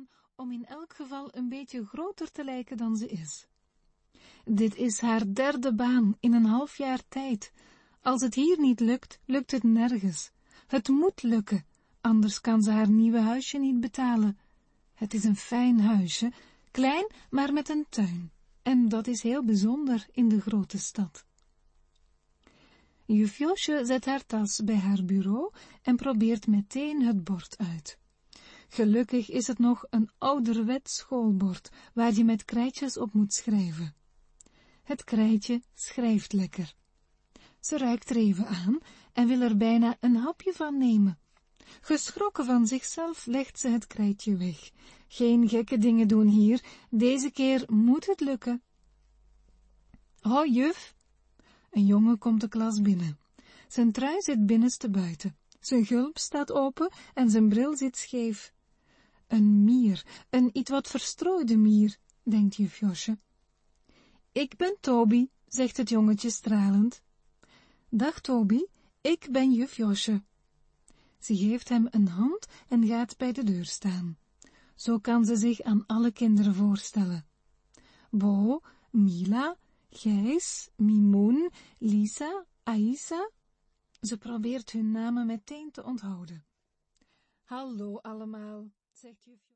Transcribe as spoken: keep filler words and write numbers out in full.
aan om in elk geval een beetje groter te lijken dan ze is. Dit is haar derde baan in een half jaar tijd. Als het hier niet lukt, lukt het nergens. Het moet lukken, anders kan ze haar nieuwe huisje niet betalen. Het is een fijn huisje, klein, maar met een tuin. En dat is heel bijzonder in de grote stad. Juf Josje zet haar tas bij haar bureau en probeert meteen het bord uit. Gelukkig is het nog een ouderwets schoolbord, waar je met krijtjes op moet schrijven. Het krijtje schrijft lekker. Ze ruikt er even aan en wil er bijna een hapje van nemen. Geschrokken van zichzelf legt ze het krijtje weg. Geen gekke dingen doen hier, deze keer moet het lukken. Hoi, juf. Een jongen komt de klas binnen. Zijn trui zit binnenste buiten. Zijn gulp staat open en zijn bril zit scheef. Een mier, een iets wat verstrooide mier, denkt juf Josje. Ik ben Toby, zegt het jongetje stralend. Dag Toby, ik ben juf Josje. Ze geeft hem een hand en gaat bij de deur staan. Zo kan ze zich aan alle kinderen voorstellen. Bo, Mila, Gijs, Mimoen, Lisa, Aïssa. Ze probeert hun namen meteen te onthouden. Hallo allemaal, zegt juf Josje.